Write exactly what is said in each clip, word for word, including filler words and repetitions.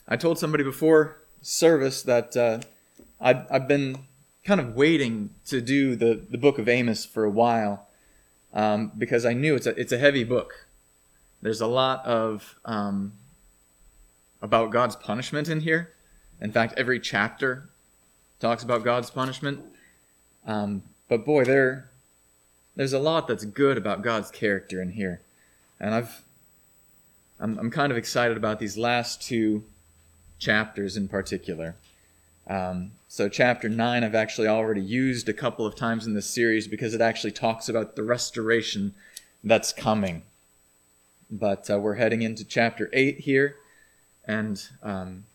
I told somebody before service that uh, I've, I've been kind of waiting to do the, the book of Amos for a while um, because I knew it's a, it's a heavy book. There's a lot of um, about God's punishment in here. In fact, every chapter talks about God's punishment. Um, but boy, there there's a lot that's good about God's character in here. And I've I'm, I'm kind of excited about these last two chapters in particular. Um, so chapter nine I've actually already used a couple of times in this series because it actually talks about the restoration that's coming. But uh, we're heading into chapter eight here, and um,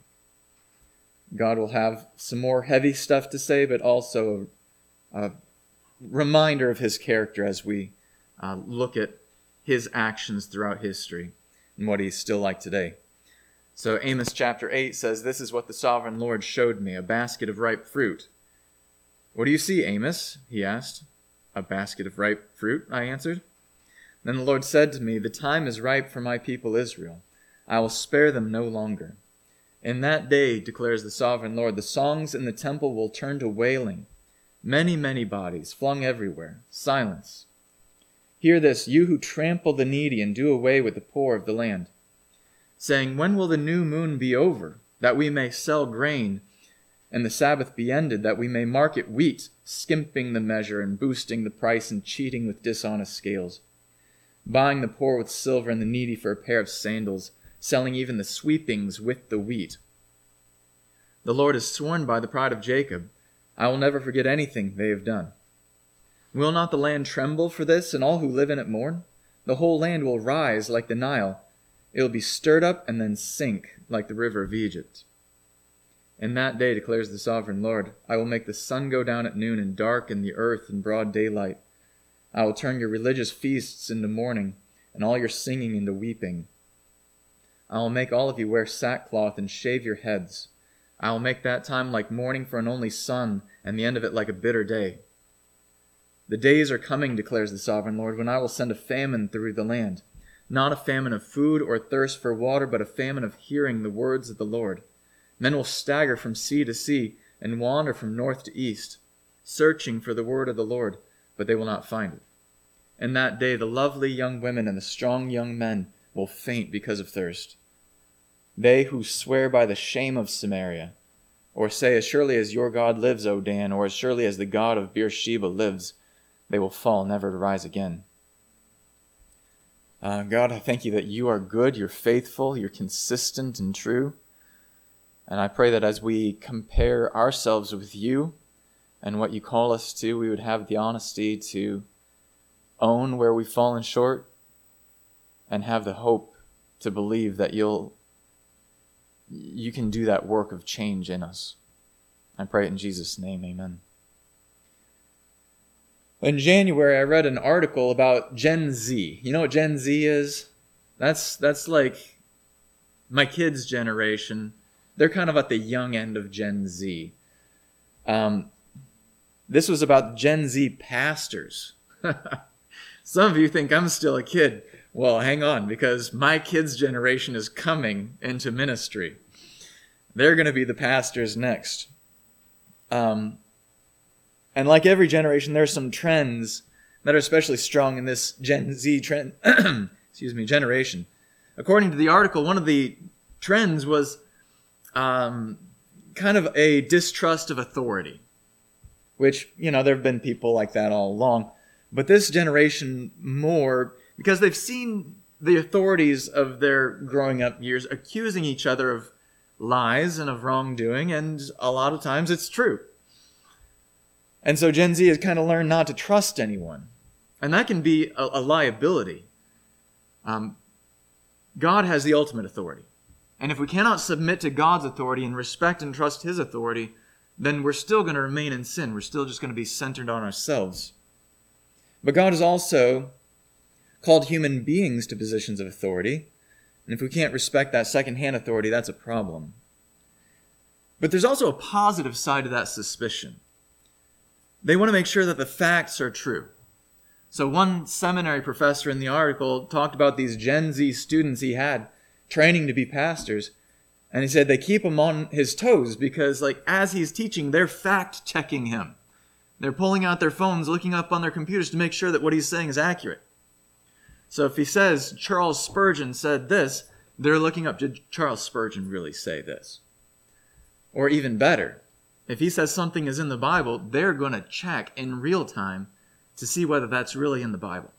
God will have some more heavy stuff to say, but also a, a reminder of his character as we uh, look at his actions throughout history and what he's still like today. So Amos chapter eight says, "This is what the sovereign Lord showed me, a basket of ripe fruit." "What do you see, Amos?" he asked. "A basket of ripe fruit," I answered. Then the Lord said to me, "The time is ripe for my people Israel. I will spare them no longer. In that day, declares the sovereign Lord, the songs in the temple will turn to wailing. Many, many bodies flung everywhere. Silence. Hear this, you who trample the needy and do away with the poor of the land, saying, when will the new moon be over, that we may sell grain, and the Sabbath be ended, that we may market wheat, skimping the measure and boosting the price and cheating with dishonest scales, buying the poor with silver and the needy for a pair of sandals, selling even the sweepings with the wheat. The Lord has sworn by the pride of Jacob, I will never forget anything they have done. Will not the land tremble for this, and all who live in it mourn? The whole land will rise like the Nile. It will be stirred up and then sink like the river of Egypt. In that day, declares the sovereign Lord, I will make the sun go down at noon and darken the earth in broad daylight. I will turn your religious feasts into mourning, and all your singing into weeping. I will make all of you wear sackcloth and shave your heads. I will make that time like mourning for an only son, and the end of it like a bitter day. The days are coming, declares the sovereign Lord, when I will send a famine through the land, not a famine of food or thirst for water, but a famine of hearing the words of the Lord. Men will stagger from sea to sea and wander from north to east, searching for the word of the Lord, but they will not find it. In that day, the lovely young women and the strong young men will faint because of thirst. They who swear by the shame of Samaria, or say, as surely as your God lives, O Dan, or as surely as the God of Beersheba lives, they will fall, never to rise again. Uh, God, I thank you that you are good, you're faithful, you're consistent and true. And I pray that as we compare ourselves with you and what you call us to, we would have the honesty to own where we've fallen short and have the hope to believe that you'll you can do that work of change in us. I pray it in Jesus' name, amen. In January, I read an article about Gen Z. You know what Gen Z is? That's that's like my kids' generation. They're kind of at the young end of Gen Z. Um, this was about Gen Z pastors. Some of you think I'm still a kid. Well, hang on, because my kids' generation is coming into ministry. They're going to be the pastors next. Um, and like every generation, there are some trends that are especially strong in this Gen Z trend, excuse me, generation. According to the article, one of the trends was um, kind of a distrust of authority, which, you know, there have been people like that all along. But this generation more, because they've seen the authorities of their growing up years accusing each other of lies and of wrongdoing, and a lot of times it's true. And so Gen Z has kind of learned not to trust anyone. And that can be a, a liability. Um, God has the ultimate authority. And if we cannot submit to God's authority and respect and trust his authority, then we're still going to remain in sin. We're still just going to be centered on ourselves. But God has also called human beings to positions of authority. And if we can't respect that second-hand authority, that's a problem. But there's also a positive side to that suspicion. They want to make sure that the facts are true. So one seminary professor in the article talked about these Gen Z students he had training to be pastors. And he said they keep him on his toes because, like, as he's teaching, they're fact-checking him. They're pulling out their phones, looking up on their computers to make sure that what he's saying is accurate. So if he says Charles Spurgeon said this, they're looking up, did Charles Spurgeon really say this? Or even better, if he says something is in the Bible, they're going to check in real time to see whether that's really in the Bible.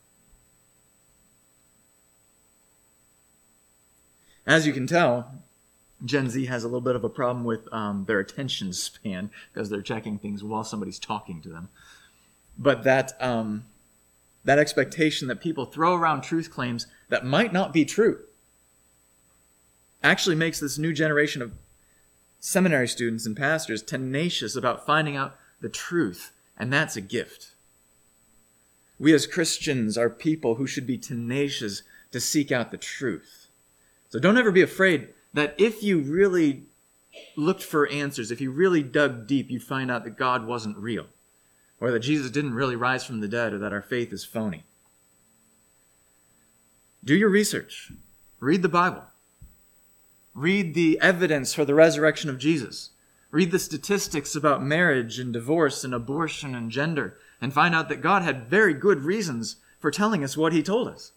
As you can tell, Gen Z has a little bit of a problem with um, their attention span because they're checking things while somebody's talking to them. But that um, that expectation that people throw around truth claims that might not be true actually makes this new generation of seminary students and pastors tenacious about finding out the truth, and that's a gift. We as Christians are people who should be tenacious to seek out the truth. So don't ever be afraid that if you really looked for answers, if you really dug deep, you'd find out that God wasn't real, or that Jesus didn't really rise from the dead, or that our faith is phony. Do your research. Read the Bible. Read the evidence for the resurrection of Jesus. Read the statistics about marriage and divorce and abortion and gender, and find out that God had very good reasons for telling us what he told us.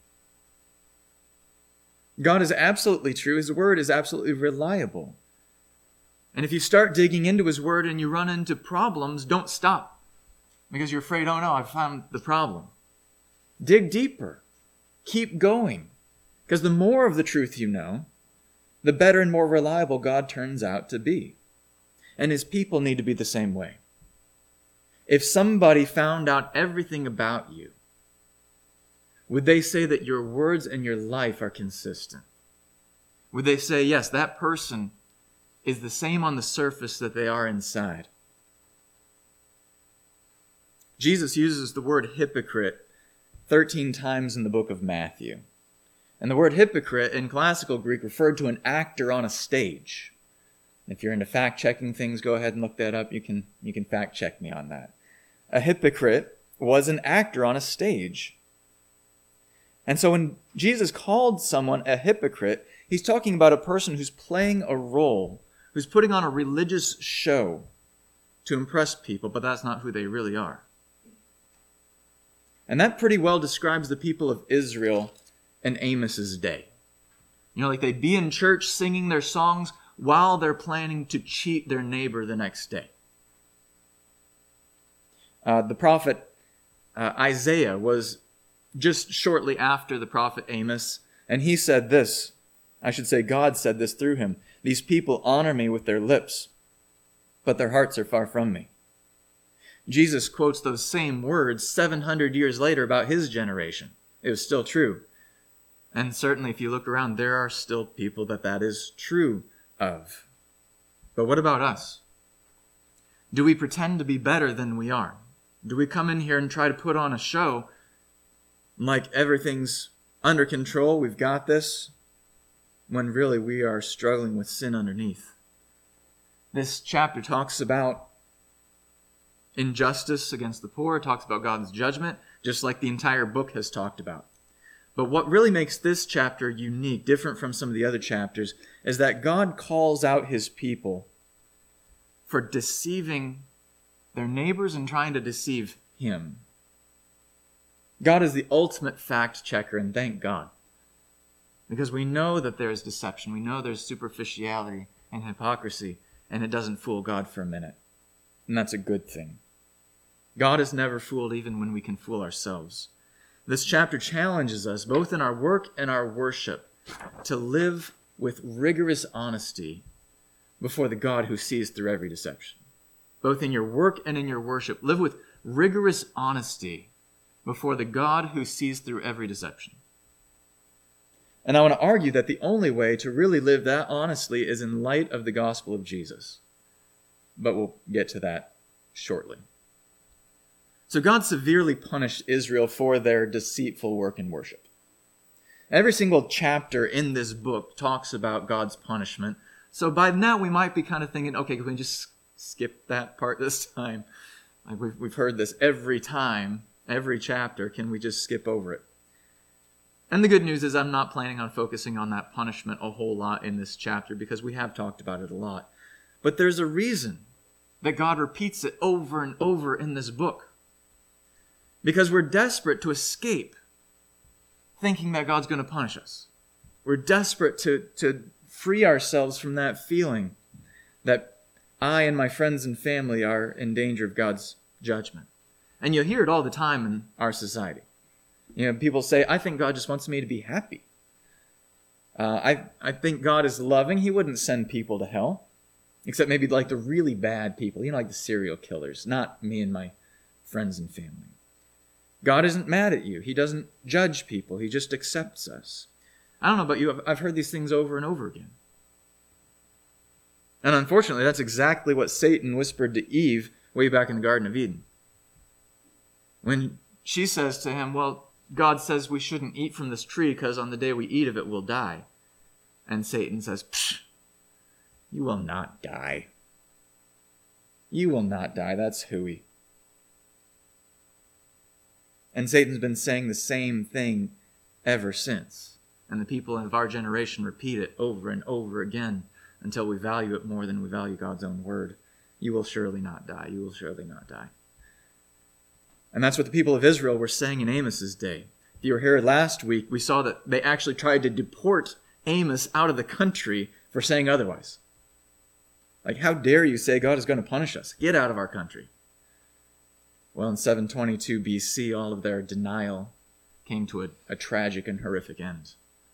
God is absolutely true. His word is absolutely reliable. And if you start digging into his word and you run into problems, don't stop because you're afraid, oh no, I found the problem. Dig deeper. Keep going. Because the more of the truth you know, the better and more reliable God turns out to be. And his people need to be the same way. If somebody found out everything about you, would they say that your words and your life are consistent? Would they say, yes, that person is the same on the surface that they are inside? Jesus uses the word hypocrite thirteen times in the book of Matthew. And the word hypocrite in classical Greek referred to an actor on a stage. If you're into fact-checking things, go ahead and look that up. You can, you can fact-check me on that. A hypocrite was an actor on a stage. And so when Jesus called someone a hypocrite, he's talking about a person who's playing a role, who's putting on a religious show to impress people, but that's not who they really are. And that pretty well describes the people of Israel in Amos's day. You know, like they'd be in church singing their songs while they're planning to cheat their neighbor the next day. Uh, the prophet uh, Isaiah was just shortly after the prophet Amos, and he said this, I should say God said this through him, "These people honor me with their lips, but their hearts are far from me." Jesus quotes those same words seven hundred years later about his generation. It was still true. And certainly if you look around, there are still people that that is true of. But what about us? Do we pretend to be better than we are? Do we come in here and try to put on a show like everything's under control, we've got this, when really we are struggling with sin underneath? This chapter talks about injustice against the poor, it talks about God's judgment, just like the entire book has talked about. But what really makes this chapter unique, different from some of the other chapters, is that God calls out his people for deceiving their neighbors and trying to deceive him. God is the ultimate fact checker, and thank God. Because we know that there is deception. We know there's superficiality and hypocrisy, and it doesn't fool God for a minute. And that's a good thing. God is never fooled even when we can fool ourselves. This chapter challenges us, both in our work and our worship, to live with rigorous honesty before the God who sees through every deception. Both in your work and in your worship, live with rigorous honesty before the God who sees through every deception. And I want to argue that the only way to really live that honestly is in light of the gospel of Jesus. But we'll get to that shortly. So God severely punished Israel for their deceitful work in worship. Every single chapter in this book talks about God's punishment. So by now we might be kind of thinking, okay, can we just skip that part this time? Like we've, we've heard this every time, every chapter. Can we just skip over it? And the good news is I'm not planning on focusing on that punishment a whole lot in this chapter because we have talked about it a lot. But there's a reason that God repeats it over and over in this book. Because we're desperate to escape thinking that God's going to punish us. We're desperate to, to free ourselves from that feeling that I and my friends and family are in danger of God's judgment. And you'll hear it all the time in our society. You know, people say, I think God just wants me to be happy. Uh, I, I think God is loving. He wouldn't send people to hell. Except maybe like the really bad people, you know, like the serial killers, not me and my friends and family. God isn't mad at you. He doesn't judge people. He just accepts us. I don't know about you, I've heard these things over and over again. And unfortunately, that's exactly what Satan whispered to Eve way back in the Garden of Eden. When she says to him, well, God says we shouldn't eat from this tree because on the day we eat of it, we'll die. And Satan says, psh, you will not die. You will not die. That's hooey. And Satan's been saying the same thing ever since. And the people of our generation repeat it over and over again until we value it more than we value God's own word. You will surely not die. You will surely not die. And that's what the people of Israel were saying in Amos's day. If you were here last week, we saw that they actually tried to deport Amos out of the country for saying otherwise. Like, how dare you say God is going to punish us? Get out of our country. Well, in seven twenty-two B C, all of their denial came to a, a tragic and horrific end.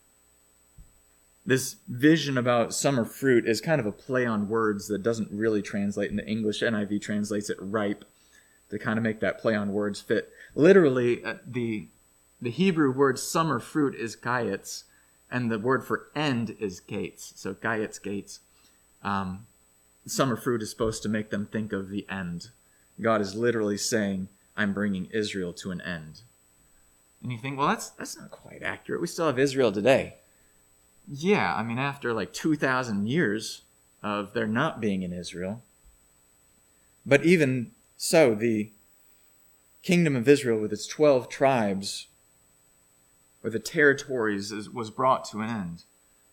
This vision about summer fruit is kind of a play on words that doesn't really translate into English. N I V translates it ripe to kind of make that play on words fit. Literally, the, the Hebrew word summer fruit is gayetz, and the word for end is gates. So gayetz, gates. Um, Summer fruit is supposed to make them think of the end. God is literally saying, I'm bringing Israel to an end. And you think, well, that's that's not quite accurate. We still have Israel today. Yeah, I mean, after like two thousand years of there not being in Israel. But even so, the kingdom of Israel with its twelve tribes, with the territories, is, was brought to an end.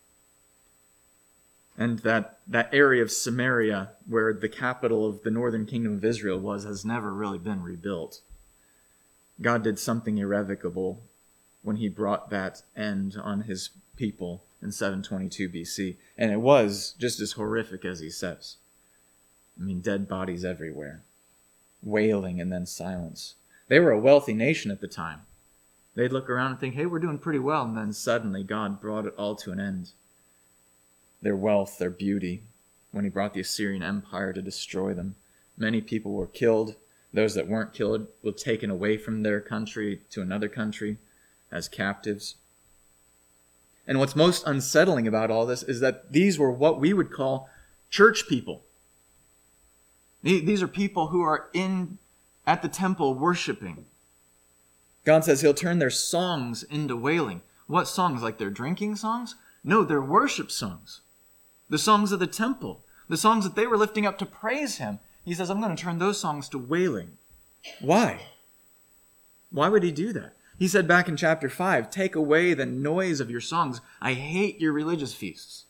And that, that area of Samaria, where the capital of the northern kingdom of Israel was, has never really been rebuilt. God did something irrevocable when he brought that end on his people in seven twenty-two B C. And it was just as horrific as he says. I mean, dead bodies everywhere, wailing and then silence. They were a wealthy nation at the time. They'd look around and think, hey, we're doing pretty well. And then suddenly God brought it all to an end. Their wealth, their beauty, when he brought the Assyrian Empire to destroy them. Many people were killed. Those that weren't killed were taken away from their country to another country as captives. And what's most unsettling about all this is that these were what we would call church people. These are people who are in at the temple worshiping. God says he'll turn their songs into wailing. What songs? Like their drinking songs? No, they're worship songs. The songs of the temple. The songs that they were lifting up to praise him. He says, I'm going to turn those songs to wailing. Why? Why would he do that? He said back in chapter five, take away the noise of your songs. I hate your religious feasts.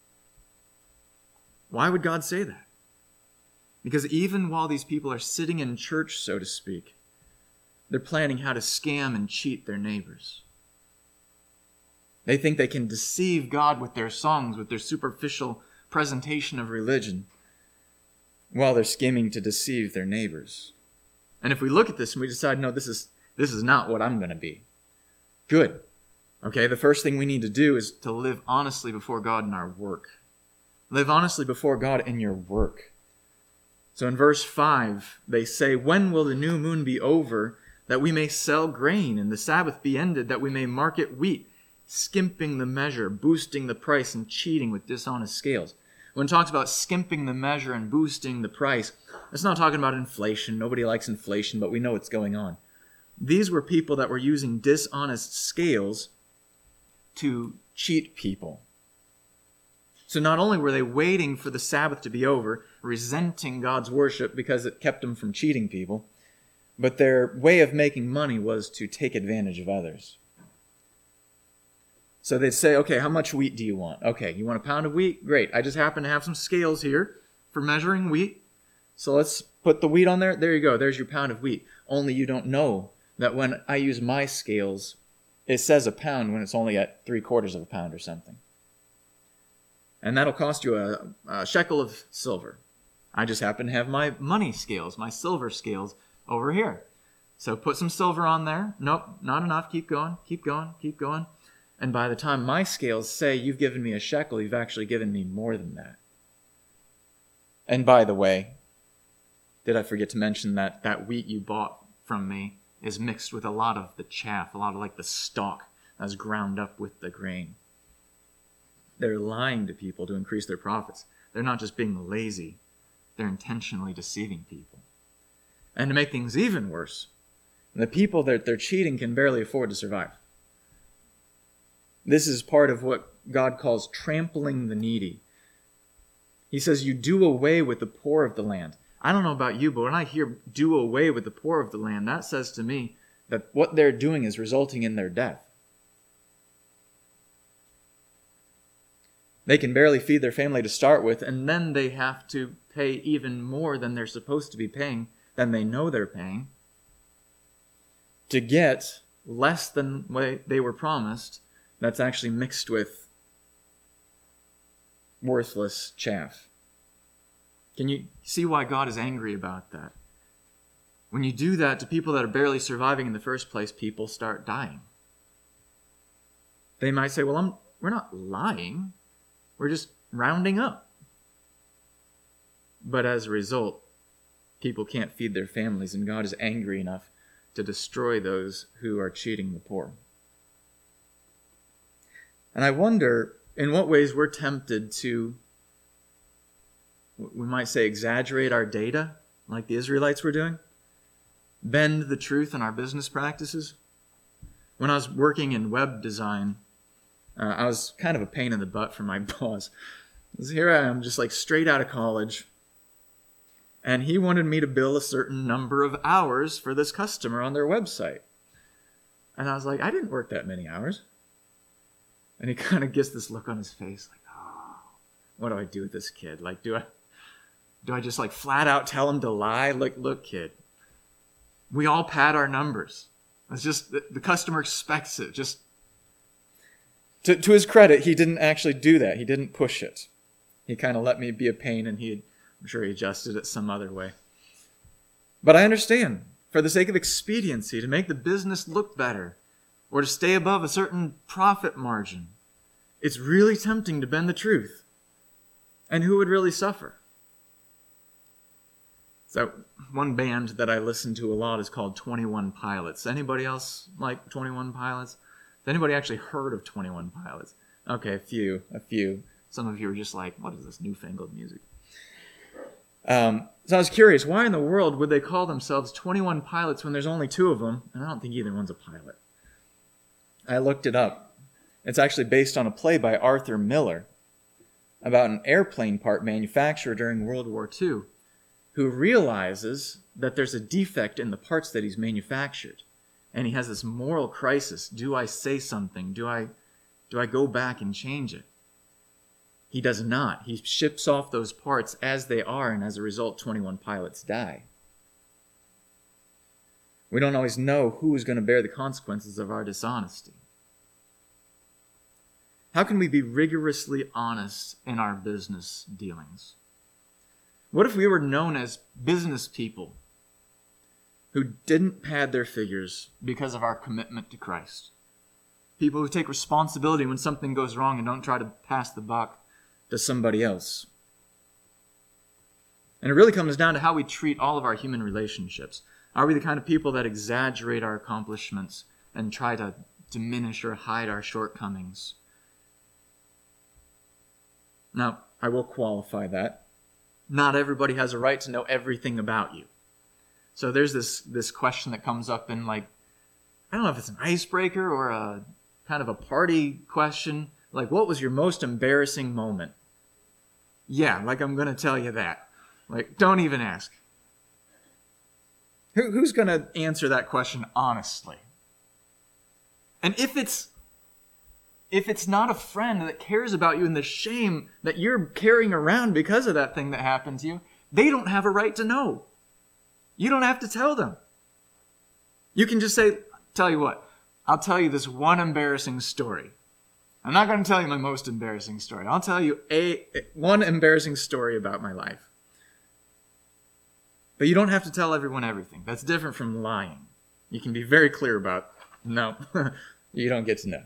Why would God say that? Because even while these people are sitting in church, so to speak, they're planning how to scam and cheat their neighbors. They think they can deceive God with their songs, with their superficial presentation of religion, while they're scheming to deceive their neighbors. And if we look at this and we decide, no, this is this is not what I'm going to be, good. Okay, the first thing we need to do is to live honestly before God in our work. Live honestly before God in your work. So in verse five, they say, when will the new moon be over, that we may sell grain, and the Sabbath be ended, that we may market wheat? Skimping the measure, boosting the price, and cheating with dishonest scales. When it talks about skimping the measure and boosting the price, it's not talking about inflation. Nobody likes inflation, but we know what's going on. These were people that were using dishonest scales to cheat people. So not only were they waiting for the Sabbath to be over, resenting God's worship because it kept them from cheating people, but their way of making money was to take advantage of others. So they'd say, okay, how much wheat do you want? Okay, you want a pound of wheat? Great. I just happen to have some scales here for measuring wheat. So let's put the wheat on there. There you go. There's your pound of wheat. Only you don't know that when I use my scales, it says a pound when it's only at three quarters of a pound or something. And that'll cost you a, a shekel of silver. I just happen to have my money scales, my silver scales over here. So put some silver on there. Nope, not enough. Keep going, keep going, keep going. And by the time my scales say you've given me a shekel, you've actually given me more than that. And by the way, did I forget to mention that that wheat you bought from me is mixed with a lot of the chaff, a lot of like the stalk that's ground up with the grain. They're lying to people to increase their profits. They're not just being lazy. They're intentionally deceiving people. And to make things even worse, the people that they're cheating can barely afford to survive. This is part of what God calls trampling the needy. He says, you do away with the poor of the land. I don't know about you, but when I hear do away with the poor of the land, that says to me that what they're doing is resulting in their death. They can barely feed their family to start with, and then they have to pay even more than they're supposed to be paying, than they know they're paying, to get less than what they were promised that's actually mixed with worthless chaff. Can you see why God is angry about that? When you do that to people that are barely surviving in the first place, people start dying. They might say, well, I'm, we're not lying. We're just rounding up. But as a result, people can't feed their families, and God is angry enough to destroy those who are cheating the poor. And I wonder in what ways we're tempted to, we might say, exaggerate our data, like the Israelites were doing, bend the truth in our business practices. When I was working in web design, uh, I was kind of a pain in the butt for my boss. Because here I am, just like straight out of college, and he wanted me to bill a certain number of hours for this customer on their website. And I was like, I didn't work that many hours. And he kind of gets this look on his face, like, oh, what do I do with this kid? Like, do I do I just like flat out tell him to lie? Like, look, kid, we all pad our numbers. It's just, the, the customer expects it. Just to, to his credit, he didn't actually do that. He didn't push it. He kind of let me be a pain, and he, I'm sure he adjusted it some other way. But I understand, for the sake of expediency, to make the business look better, or to stay above a certain profit margin, it's really tempting to bend the truth. And who would really suffer? So one band that I listen to a lot is called twenty-one Pilots. Anybody else like twenty-one Pilots? Has anybody actually heard of twenty-one Pilots? Okay, a few, a few. Some of you are just like, what is this newfangled music? Um, so I was curious, why in the world would they call themselves twenty-one Pilots when there's only two of them? And I don't think either one's a pilot. I looked it up. It's actually based on a play by Arthur Miller about an airplane part manufacturer during World War Two who realizes that there's a defect in the parts that he's manufactured. And he has this moral crisis. Do I say something? Do I, do I go back and change it? He does not. He ships off those parts as they are, and as a result, twenty-one pilots die. We don't always know who is going to bear the consequences of our dishonesty. How can we be rigorously honest in our business dealings? What if we were known as business people who didn't pad their figures because of our commitment to Christ? People who take responsibility when something goes wrong and don't try to pass the buck to somebody else. And it really comes down to how we treat all of our human relationships. Are we the kind of people that exaggerate our accomplishments and try to diminish or hide our shortcomings? Now, I will qualify that. Not everybody has a right to know everything about you. So there's this, this question that comes up in, like, I don't know if it's an icebreaker or a kind of a party question. Like, what was your most embarrassing moment? Yeah, like I'm going to tell you that. Like, don't even ask. Who, who's going to answer that question honestly? And if it's if it's not a friend that cares about you and the shame that you're carrying around because of that thing that happened to you, they don't have a right to know. You don't have to tell them. You can just say, tell you what, I'll tell you this one embarrassing story. I'm not going to tell you my most embarrassing story. I'll tell you a one embarrassing story about my life. But you don't have to tell everyone everything. That's different from lying. You can be very clear about, no, you don't get to know.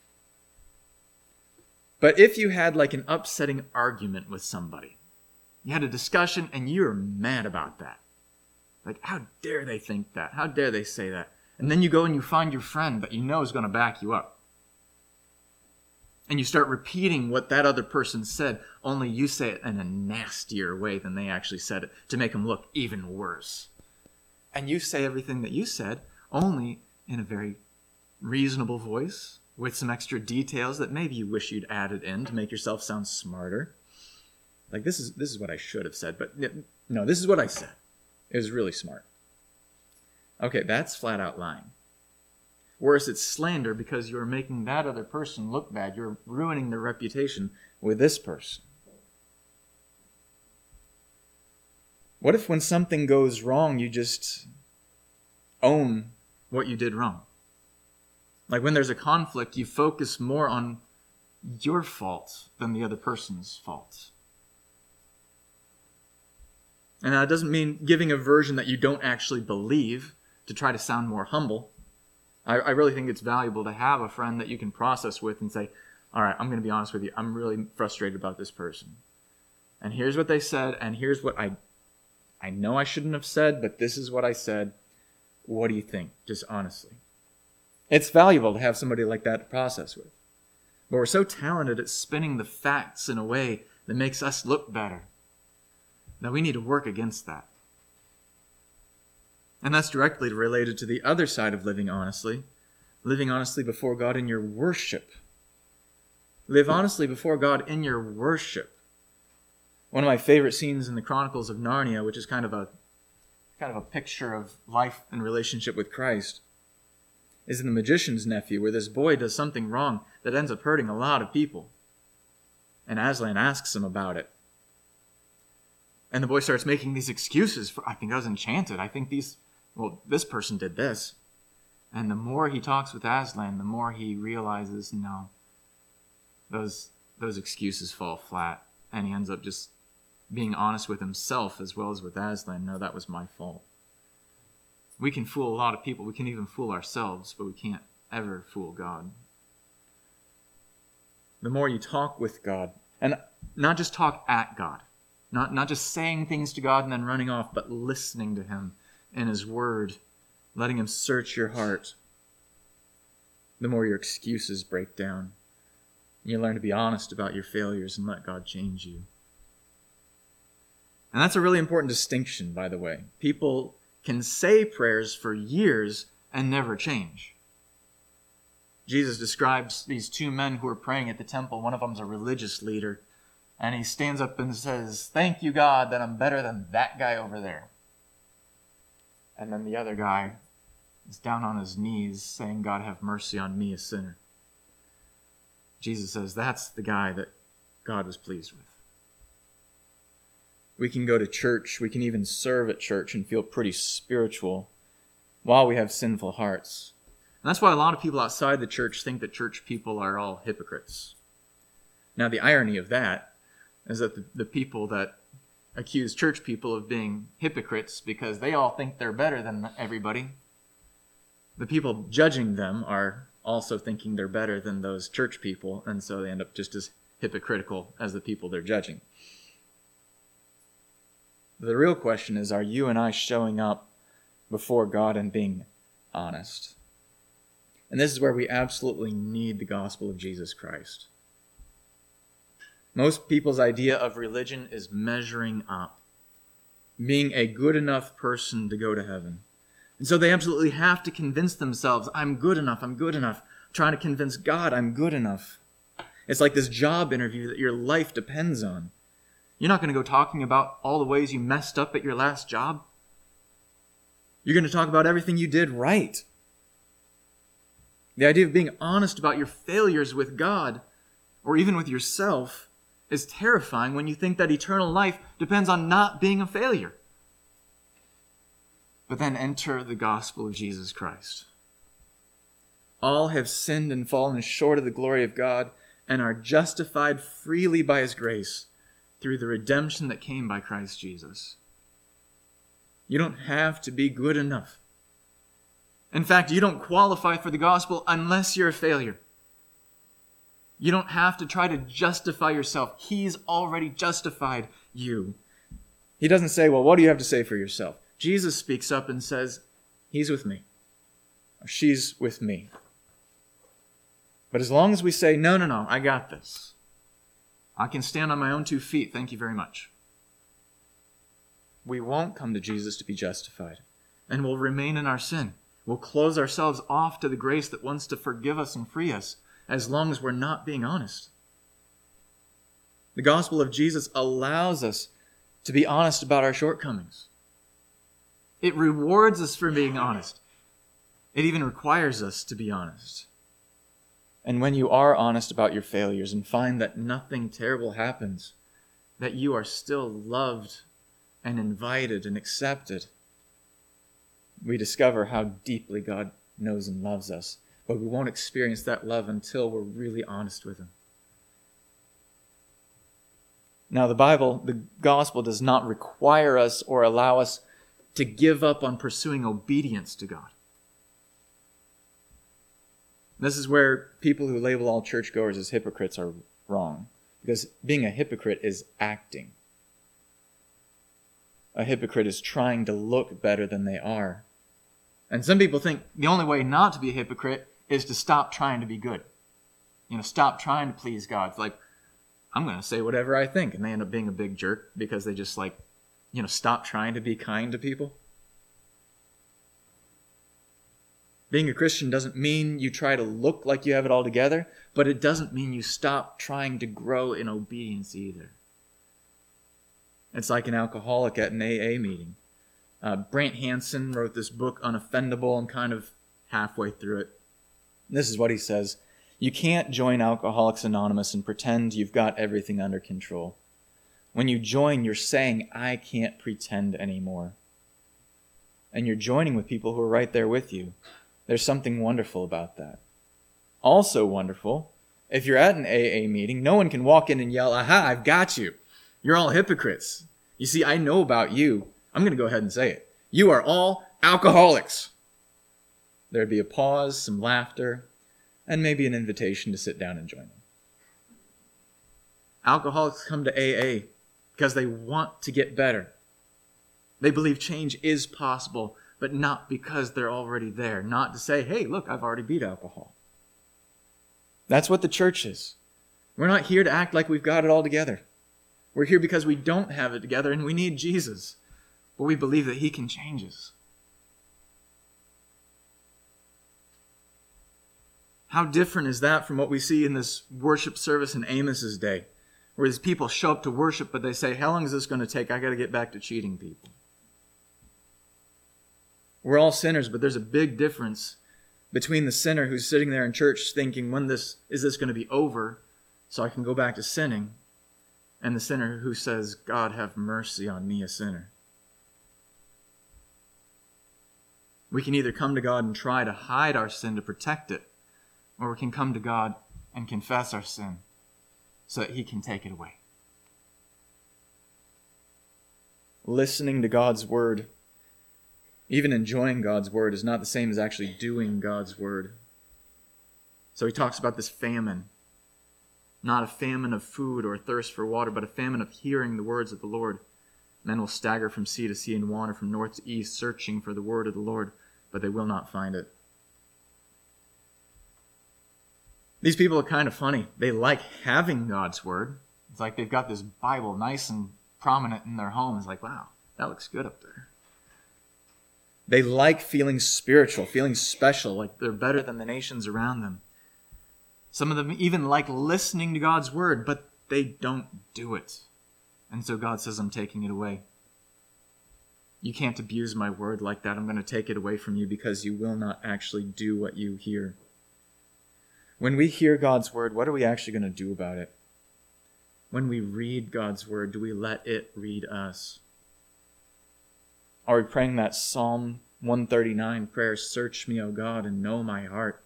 But if you had like an upsetting argument with somebody, you had a discussion and you're mad about that. Like, how dare they think that? How dare they say that? And then you go and you find your friend that you know is going to back you up. And you start repeating what that other person said, only you say it in a nastier way than they actually said it, to make them look even worse. And you say everything that you said, only in a very reasonable voice, with some extra details that maybe you wish you'd added in to make yourself sound smarter. Like, this is this is what I should have said, but no, this is what I said. It was really smart. Okay, that's flat out lying. Worse, it's slander because you're making that other person look bad. You're ruining their reputation with this person. What if when something goes wrong, you just own what you did wrong? Like when there's a conflict, you focus more on your fault than the other person's fault. And that doesn't mean giving a version that you don't actually believe to try to sound more humble. I, I really think it's valuable to have a friend that you can process with and say, all right, I'm going to be honest with you. I'm really frustrated about this person. And here's what they said, and here's what I I know I shouldn't have said, but this is what I said. What do you think? Just honestly. It's valuable to have somebody like that to process with. But we're so talented at spinning the facts in a way that makes us look better. Now we need to work against that. And that's directly related to the other side of living honestly. Living honestly before God in your worship. Live honestly before God in your worship. One of my favorite scenes in the Chronicles of Narnia, which is kind of a kind of a picture of life and relationship with Christ, is in The Magician's Nephew, where this boy does something wrong that ends up hurting a lot of people. And Aslan asks him about it. And the boy starts making these excuses for, I think I was enchanted. I think these, well, this person did this. And the more he talks with Aslan, the more he realizes, no, those those excuses fall flat. And he ends up just being honest with himself as well as with Aslan. No, that was my fault. We can fool a lot of people. We can even fool ourselves, but we can't ever fool God. The more you talk with God, and not just talk at God, not, not just saying things to God and then running off, but listening to Him in His Word, letting Him search your heart, the more your excuses break down. You learn to be honest about your failures and let God change you. And that's a really important distinction, by the way. People can say prayers for years and never change. Jesus describes these two men who are praying at the temple. One of them's a religious leader, and he stands up and says, "Thank you, God, that I'm better than that guy over there." And then the other guy is down on his knees saying, "God, have mercy on me, a sinner." Jesus says that's the guy that God was pleased with. We can go to church, we can even serve at church and feel pretty spiritual while we have sinful hearts. And that's why a lot of people outside the church think that church people are all hypocrites. Now, the irony of that is that the, the people that accuse church people of being hypocrites because they all think they're better than everybody, the people judging them are also thinking they're better than those church people, and so they end up just as hypocritical as the people they're judging. The real question is, are you and I showing up before God and being honest? And this is where we absolutely need the gospel of Jesus Christ. Most people's idea of religion is measuring up, being a good enough person to go to heaven. And so they absolutely have to convince themselves, I'm good enough, I'm good enough. Trying to convince God I'm good enough. It's like this job interview that your life depends on. You're not going to go talking about all the ways you messed up at your last job. You're going to talk about everything you did right. The idea of being honest about your failures with God, or even with yourself, is terrifying when you think that eternal life depends on not being a failure. But then enter the gospel of Jesus Christ. All have sinned and fallen short of the glory of God and are justified freely by His grace through the redemption that came by Christ Jesus. You don't have to be good enough. In fact, you don't qualify for the gospel unless you're a failure. You don't have to try to justify yourself. He's already justified you. He doesn't say, well, what do you have to say for yourself? Jesus speaks up and says, He's with me. Or she's with me. But as long as we say, no, no, no, I got this. I can stand on my own two feet, thank you very much. We won't come to Jesus to be justified. And we'll remain in our sin. We'll close ourselves off to the grace that wants to forgive us and free us, as long as we're not being honest. The gospel of Jesus allows us to be honest about our shortcomings. It rewards us for being honest. It even requires us to be honest. And when you are honest about your failures and find that nothing terrible happens, that you are still loved and invited and accepted, we discover how deeply God knows and loves us. But we won't experience that love until we're really honest with Him. Now, the Bible, the gospel, does not require us or allow us to give up on pursuing obedience to God. This is where people who label all churchgoers as hypocrites are wrong. Because being a hypocrite is acting. A hypocrite is trying to look better than they are. And some people think the only way not to be a hypocrite is to stop trying to be good. You know, stop trying to please God. It's like, I'm going to say whatever I think. And they end up being a big jerk because they just like, you know, stop trying to be kind to people. Being a Christian doesn't mean you try to look like you have it all together, but it doesn't mean you stop trying to grow in obedience either. It's like an alcoholic at an A A meeting. Uh, Brant Hansen wrote this book, Unoffendable. I'm kind of halfway through it. This is what he says. You can't join Alcoholics Anonymous and pretend you've got everything under control. When you join, you're saying, I can't pretend anymore. And you're joining with people who are right there with you. There's something wonderful about that. Also wonderful, if you're at an A A meeting, no one can walk in and yell, aha, I've got you. You're all hypocrites. You see, I know about you. I'm going to go ahead and say it. You are all alcoholics. There'd be a pause, some laughter, and maybe an invitation to sit down and join them. Alcoholics come to A A because they want to get better. They believe change is possible, but not because they're already there. Not to say, hey, look, I've already beat alcohol. That's what the church is. We're not here to act like we've got it all together. We're here because we don't have it together and we need Jesus. But we believe that He can change us. How different is that from what we see in this worship service in Amos's day, where these people show up to worship, but they say, how long is this going to take? I got to get back to cheating people. We're all sinners, but there's a big difference between the sinner who's sitting there in church thinking, when this is this going to be over so I can go back to sinning, and the sinner who says, God, have mercy on me, a sinner. We can either come to God and try to hide our sin to protect it, or we can come to God and confess our sin so that He can take it away. Listening to God's word, even enjoying God's word, is not the same as actually doing God's word. So he talks about this famine. Not a famine of food or a thirst for water, but a famine of hearing the words of the Lord. Men will stagger from sea to sea and wander from north to east, searching for the word of the Lord, but they will not find it. These people are kind of funny. They like having God's word. It's like they've got this Bible nice and prominent in their home. It's like, wow, that looks good up there. They like feeling spiritual, feeling special, like they're better than the nations around them. Some of them even like listening to God's word, but they don't do it. And so God says, I'm taking it away. You can't abuse my word like that. I'm going to take it away from you because you will not actually do what you hear. When we hear God's word, what are we actually going to do about it? When we read God's word, do we let it read us? Are we praying that Psalm one thirty-nine prayer, search me, O God, and know my heart?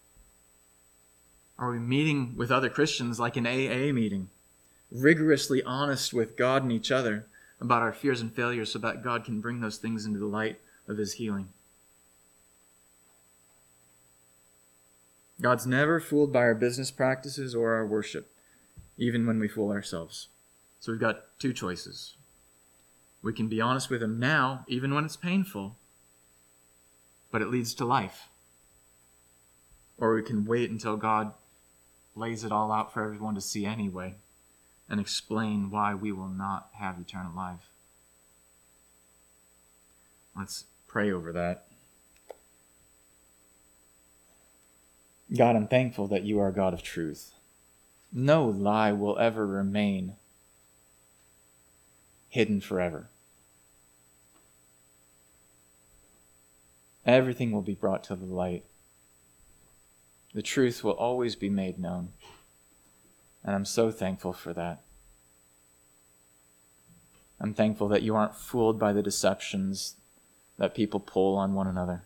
Are we meeting with other Christians like an A A meeting, rigorously honest with God and each other about our fears and failures so that God can bring those things into the light of his healing? God's never fooled by our business practices or our worship, even when we fool ourselves. So we've got two choices. We can be honest with him now, even when it's painful, but it leads to life. Or we can wait until God lays it all out for everyone to see anyway and explain why we will not have eternal life. Let's pray over that. God, I'm thankful that you are a God of truth. No lie will ever remain hidden forever. Everything will be brought to the light. The truth will always be made known. And I'm so thankful for that. I'm thankful that you aren't fooled by the deceptions that people pull on one another.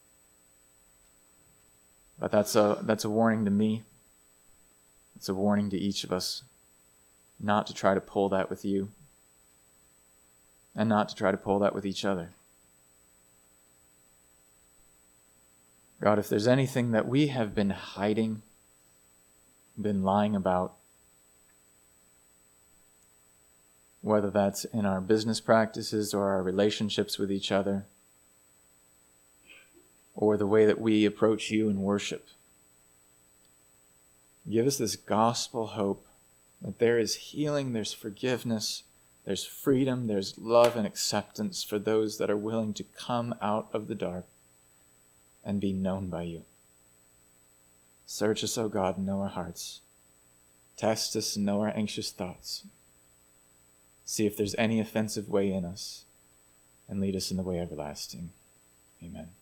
But that's a that's a warning to me. It's a warning to each of us not to try to pull that with you and not to try to pull that with each other. God, if there's anything that we have been hiding, been lying about, whether that's in our business practices or our relationships with each other, or the way that we approach you in worship, give us this gospel hope that there is healing, there's forgiveness, there's freedom, there's love and acceptance for those that are willing to come out of the dark and be known by you. Search us, O God, and know our hearts. Test us and know our anxious thoughts. See if there's any offensive way in us, and lead us in the way everlasting. Amen.